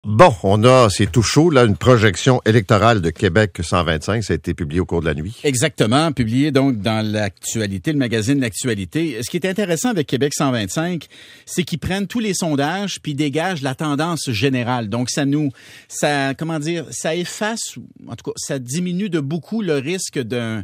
Bon, c'est tout chaud, là, une projection électorale de Québec 125. Ça a été publié au cours de la nuit. Exactement, publié donc dans l'actualité, le magazine L'Actualité. Ce qui est intéressant avec Québec 125, c'est qu'ils prennent tous les sondages puis dégagent la tendance générale. Donc, ça efface, en tout cas, ça diminue de beaucoup le risque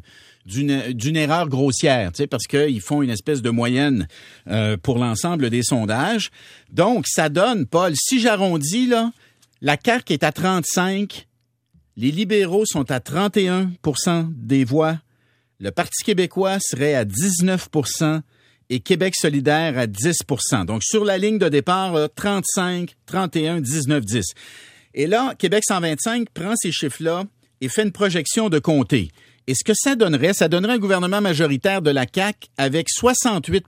d'une erreur grossière, tu sais, parce qu'ils font une espèce de moyenne pour l'ensemble des sondages. Donc, ça donne, Paul, si j'arrondis, là, la CAQ est à 35, les libéraux sont à 31% des voix, le Parti québécois serait à 19% et Québec solidaire à 10%. Donc, sur la ligne de départ, 35, 31, 19, 10. Et là, Québec 125 prend ces chiffres-là et fait une projection de comté. Et ce que ça donnerait un gouvernement majoritaire de la CAQ avec 68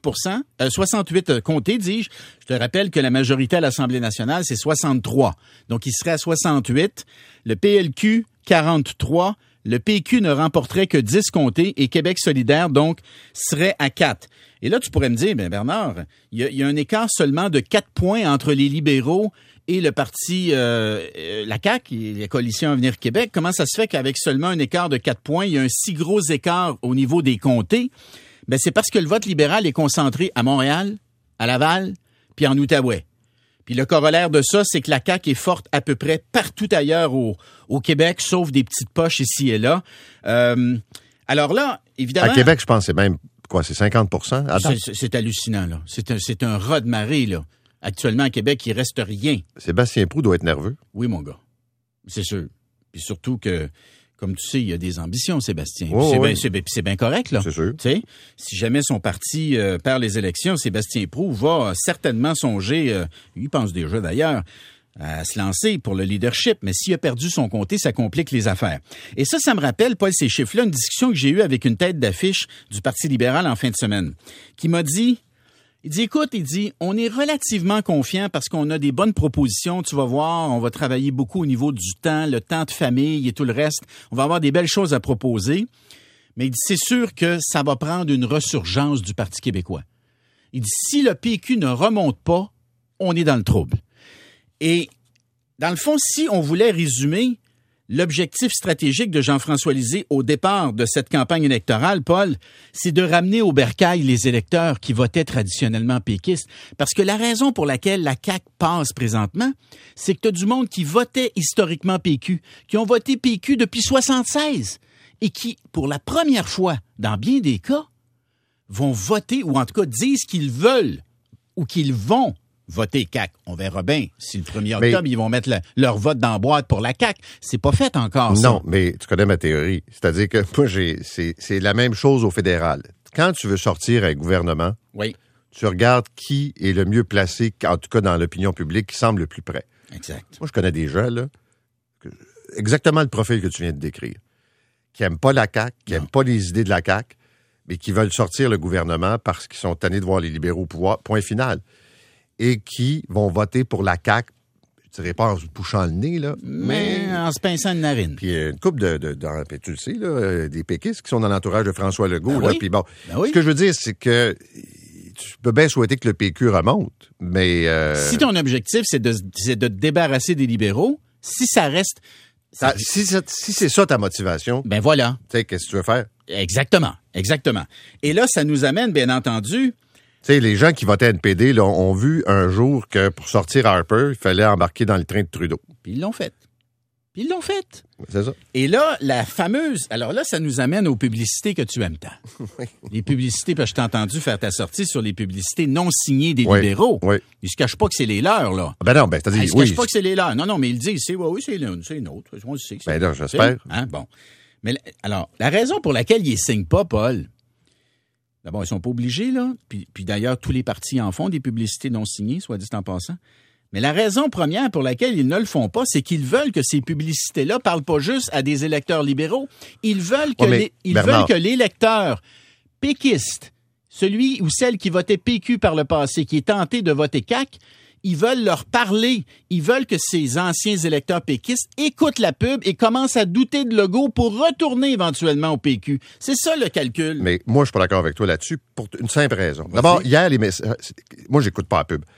comtés, dis-je. Je te rappelle que la majorité à l'Assemblée nationale, c'est 63. Donc, il serait à 68. Le PLQ, 43. Le PQ ne remporterait que 10 comtés et Québec solidaire, donc, serait à 4. Et là, tu pourrais me dire, Bernard, il y a un écart seulement de 4 points entre les libéraux et le parti, la CAQ, la Coalition Avenir Québec. Comment ça se fait qu'avec seulement un écart de 4 points, il y a un si gros écart au niveau des comtés? C'est parce que le vote libéral est concentré à Montréal, à Laval, puis en Outaouais. Puis le corollaire de ça, c'est que la CAQ est forte à peu près partout ailleurs au Québec, sauf des petites poches ici et là. Alors là, évidemment... À Québec, je pense, c'est même, c'est 50%? C'est hallucinant, là. C'est un raz de marée, là. Actuellement, à Québec, il reste rien. Sébastien Proulx doit être nerveux. Oui, mon gars. C'est sûr. Puis surtout que, comme tu sais, il y a des ambitions, Sébastien. C'est bien correct, là. C'est sûr. Tu sais, si jamais son parti perd les élections, Sébastien Proulx va certainement songer, il pense déjà d'ailleurs, à se lancer pour le leadership. Mais s'il a perdu son comté, ça complique les affaires. Et ça me rappelle, Paul, ces chiffres-là, une discussion que j'ai eue avec une tête d'affiche du Parti libéral en fin de semaine, qui m'a dit... Il dit, on est relativement confiant parce qu'on a des bonnes propositions. Tu vas voir, on va travailler beaucoup au niveau du temps, le temps de famille et tout le reste. On va avoir des belles choses à proposer. Mais il dit, c'est sûr que ça va prendre une resurgence du Parti québécois. Il dit, si le PQ ne remonte pas, on est dans le trouble. Et dans le fond, si on voulait résumer l'objectif stratégique de Jean-François Lisée au départ de cette campagne électorale, Paul, c'est de ramener au bercail les électeurs qui votaient traditionnellement péquistes. Parce que la raison pour laquelle la CAQ passe présentement, c'est que tu as du monde qui votait historiquement PQ, qui ont voté PQ depuis 1976 et qui, pour la première fois, dans bien des cas, vont voter, ou en tout cas disent qu'ils veulent ou qu'ils vont voter CAQ. On verra bien si le 1er octobre, ils vont mettre leur vote dans la boîte pour la CAQ. C'est pas fait encore, ça. Non, mais tu connais ma théorie. C'est-à-dire que moi, c'est la même chose au fédéral. Quand tu veux sortir un gouvernement, oui, tu regardes qui est le mieux placé, en tout cas dans l'opinion publique, qui semble le plus près. Exact. Moi, je connais des gens, là, exactement le profil que tu viens de décrire, qui n'aiment pas la CAQ, qui n'aiment pas les idées de la CAQ, mais qui veulent sortir le gouvernement parce qu'ils sont tannés de voir les libéraux au pouvoir, point final. Et qui vont voter pour la CAQ, je dirais pas en se bouchant le nez, là, mais en se pinçant une narine. Puis une couple tu le sais, là, des péquistes qui sont dans l'entourage de François Legault. Là, puis bon, ce que je veux dire, c'est que tu peux bien souhaiter que le PQ remonte, mais... Si ton objectif, c'est de te débarrasser des libéraux, si ça reste... Si c'est ça ta motivation... Ben voilà. Tu sais, qu'est-ce que tu veux faire? Exactement. Et là, ça nous amène, bien entendu... Tu sais, les gens qui votaient NPD là, ont vu un jour que pour sortir Harper, il fallait embarquer dans le train de Trudeau. Puis ils l'ont fait. C'est ça. Et là, la fameuse... Alors là, ça nous amène aux publicités que tu aimes tant. Oui. Les publicités, parce que je t'ai entendu faire ta sortie sur les publicités non signées des libéraux. Oui. Ils se cachent pas que c'est les leurs, là. Ben non, c'est-à-dire... Ils se cachent pas que c'est les leurs. Non, mais ils disent, c'est une autre. On le sait. Ben non, j'espère. Hein? Bon. Mais alors, la raison pour laquelle ils ne signent pas, Paul... D'abord, ils sont pas obligés, là. Puis d'ailleurs, tous les partis en font des publicités non signées, soit dit en passant. Mais la raison première pour laquelle ils ne le font pas, c'est qu'ils veulent que ces publicités-là parlent pas juste à des électeurs libéraux. Ils veulent que l'électeur péquiste, celui ou celle qui votait PQ par le passé, qui est tenté de voter CAQ, ils veulent leur parler. Ils veulent que ces anciens électeurs péquistes écoutent la pub et commencent à douter de Legault pour retourner éventuellement au PQ. C'est ça le calcul. Mais moi, je suis pas d'accord avec toi là-dessus pour une simple raison. D'abord, hier, les messages... Moi, j'écoute pas la pub.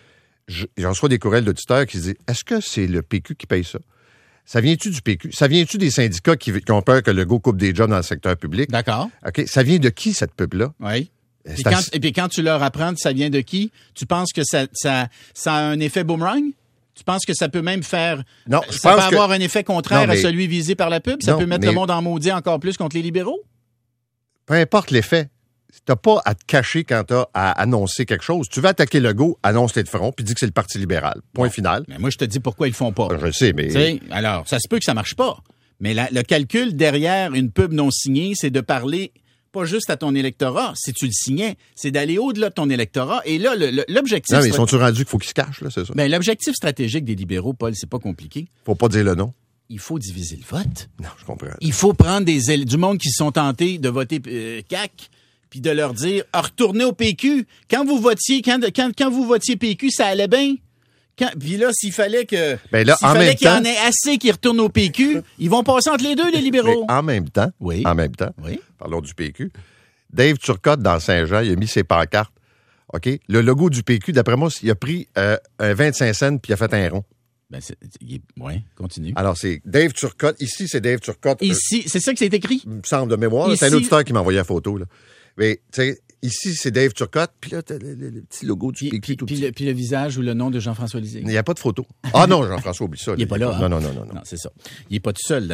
j'en reçois des courriels d'auditeurs qui se disent, est-ce que c'est le PQ qui paye ça? Ça vient-tu du PQ? Ça vient-tu des syndicats qui ont peur que Legault coupe des jobs dans le secteur public? D'accord. OK. Ça vient de qui, cette pub-là? Oui. Et puis quand tu leur apprends que ça vient de qui, tu penses que ça a un effet boomerang? Tu penses que ça peut même faire... Non, ça peut avoir un effet contraire à celui visé par la pub? Ça non, peut mettre le monde en maudit encore plus contre les libéraux? Peu importe l'effet. T'as pas à te cacher quand t'as à annoncer quelque chose. Tu veux attaquer Legault, annonce-les de front, puis dis que c'est le Parti libéral. Point final. Mais moi, je te dis pourquoi ils le font pas. Je le sais, mais... T'sais, alors, ça se peut que ça marche pas. Mais le calcul derrière une pub non signée, c'est de parler pas juste à ton électorat. Si tu le signais, c'est d'aller au-delà de ton électorat. Et là, l'objectif... Non, mais ils sont-tu rendus qu'il faut qu'ils se cachent, là, c'est ça? Ben, l'objectif stratégique des libéraux, Paul, c'est pas compliqué. Faut pas dire le nom. Il faut diviser le vote. Non, je comprends. Il faut prendre du monde qui sont tentés de voter CAQ, puis de leur dire, retournez au PQ. Quand vous votiez PQ, ça allait bien. Puis là, s'il fallait que, qu'il y en ait assez qui retournent au PQ, ils vont passer entre les deux, les libéraux. Mais en même temps, parlons du PQ, Dave Turcotte, dans Saint-Jean, il a mis ses pancartes. OK? Le logo du PQ, d'après moi, il a pris un 25 cents puis il a fait un rond. Continue. Alors, c'est Dave Turcotte. Ici, c'est Dave Turcotte. Ici, c'est ça que c'est écrit? Il me semble de mémoire. C'est un auditeur qui m'a envoyé la photo, là. Mais, tu sais, ici, c'est Dave Turcotte, puis là, t'as le petit logo du PQ tout petit. Puis le visage ou le nom de Jean-François Lisée. Il n'y a pas de photo. Ah non, Jean-François, oublie ça. Il n'est pas là. Non. Non, c'est ça. Il n'est pas tout seul.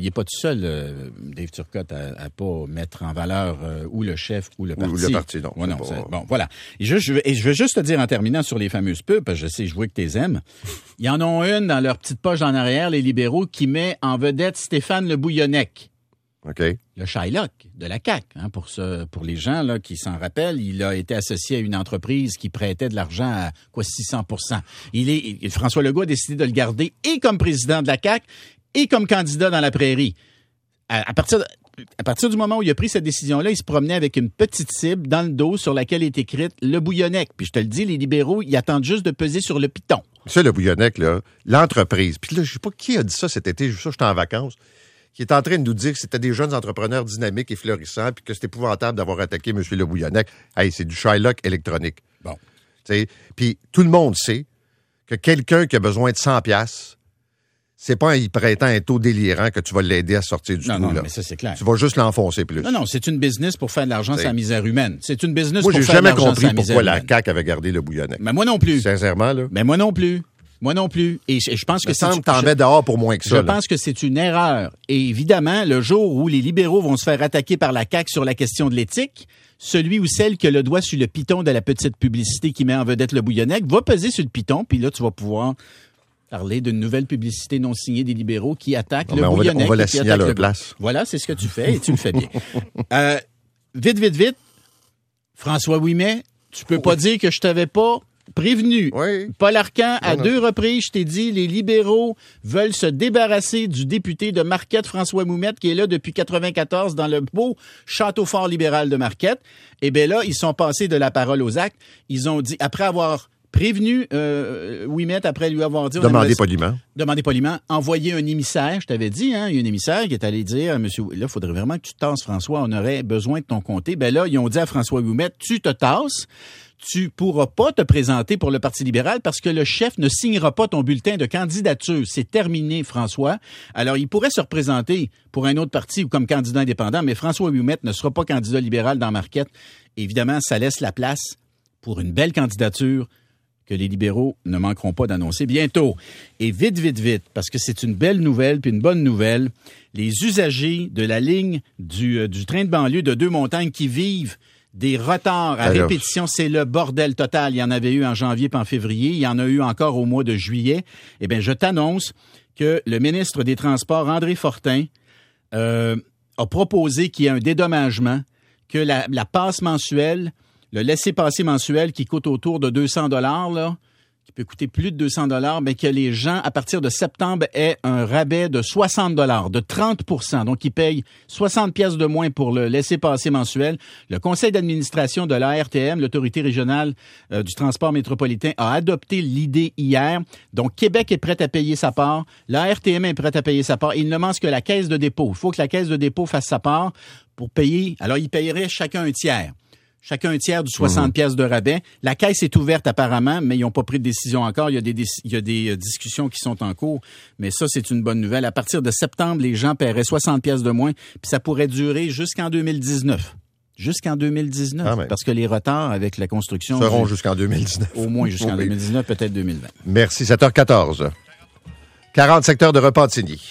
Dave Turcotte, à pas mettre en valeur ou le chef ou le parti. Ou le parti, non. Ouais, non bon, voilà. Et je veux juste te dire en terminant sur les fameuses pubs, parce que je vois que tu les aimes. Il y en a une dans leur petite poche en arrière, les libéraux, qui met en vedette Stéphane Le Bouillonnec. OK. Le Shylock de la CAQ. Hein, pour les gens là qui s'en rappellent, il a été associé à une entreprise qui prêtait de l'argent à 600 %. François Legault a décidé de le garder et comme président de la CAQ et comme candidat dans la prairie. À partir du moment où il a pris cette décision-là, il se promenait avec une petite cible dans le dos sur laquelle est écrite Le Bouillonnec. Puis je te le dis, les libéraux, ils attendent juste de peser sur le piton. Ça, Le Bouillonnec, là, l'entreprise. Puis là, je sais pas qui a dit ça cet été, j'étais en vacances, qui est en train de nous dire que c'était des jeunes entrepreneurs dynamiques et florissants, puis que c'est épouvantable d'avoir attaqué M. Le Bouillonnec. Hey, c'est du Shylock électronique. Bon. Puis tout le monde sait que quelqu'un qui a besoin de 100 $, c'est pas en y prêtant un taux délirant que tu vas l'aider à sortir du trou. Non, là. mais ça, c'est clair. Tu vas juste l'enfoncer plus. Non, c'est une business pour faire de l'argent sans misère humaine. C'est une business pour faire de l'argent sans misère humaine. Moi, j'ai jamais compris pourquoi la CAQ avait gardé Le Bouillonnec. Mais moi non plus. Sincèrement, là. Mais moi non plus. Moi non plus. Et je pense que c'est... t'en mets dehors pour moins que ça. Je pense que c'est une erreur. Et évidemment, le jour où les libéraux vont se faire attaquer par la CAQ sur la question de l'éthique, celui ou celle qui a le doigt sur le piton de la petite publicité qui met en vedette Le Bouillonnec va peser sur le piton, puis là, tu vas pouvoir parler d'une nouvelle publicité non signée des libéraux qui attaque Le Bouillonnec. On va la signer à leur place. Voilà, c'est ce que tu fais et tu le fais bien. Vite. François Ouimet, tu peux pas dire que je t'avais pas prévenu. Oui. Paul Arcan, à 2 reprises, je t'ai dit, les libéraux veulent se débarrasser du député de Marquette, François Ouimet, qui est là depuis 1994 dans le beau château fort libéral de Marquette. Eh bien là, ils sont passés de la parole aux actes. Ils ont dit, après avoir prévenu Ouimet, après lui avoir dit... Demandez poliment. Envoyer un émissaire, je t'avais dit, hein, un émissaire qui est allé dire à monsieur, là, il faudrait vraiment que tu te tasses, François, on aurait besoin de ton comté. Ben là, ils ont dit à François Ouimet, tu te tasses, tu pourras pas te présenter pour le Parti libéral parce que le chef ne signera pas ton bulletin de candidature. C'est terminé, François. Alors, il pourrait se représenter pour un autre parti ou comme candidat indépendant, mais François Ouimet ne sera pas candidat libéral dans Marquette. Évidemment, ça laisse la place pour une belle candidature que les libéraux ne manqueront pas d'annoncer bientôt. Et vite, parce que c'est une belle nouvelle puis une bonne nouvelle, les usagers de la ligne du train de banlieue de Deux-Montagnes qui vivent des retards à répétition, c'est le bordel total. Il y en avait eu en janvier puis en février. Il y en a eu encore au mois de juillet. Eh bien, je t'annonce que le ministre des Transports, André Fortin, a proposé qu'il y ait un dédommagement, que la passe mensuelle, le laissez-passer mensuel qui coûte autour de 200 $, là, qui peut coûter plus de 200 $, mais que les gens, à partir de septembre, aient un rabais de 60 $, de 30 %. Donc, ils payent 60 pièces de moins pour le laisser-passer mensuel. Le conseil d'administration de l'ARTM, l'autorité régionale du transport métropolitain, a adopté l'idée hier. Donc, Québec est prête à payer sa part. L'ARTM est prête à payer sa part. Il ne manque que la caisse de dépôt. Il faut que la caisse de dépôt fasse sa part pour payer. Alors, ils paieraient chacun un tiers. Chacun un tiers du 60 pièces de rabais. La caisse est ouverte apparemment, mais ils n'ont pas pris de décision encore. Il y a des discussions qui sont en cours. Mais ça, c'est une bonne nouvelle. À partir de septembre, les gens paieraient 60 pièces de moins. Puis ça pourrait durer jusqu'en 2019. Jusqu'en 2019. Parce que les retards avec la construction... seront jusqu'en 2019. Au moins jusqu'en 2019, peut-être 2020. Merci. 7h14. 40 secteurs de Repentigny.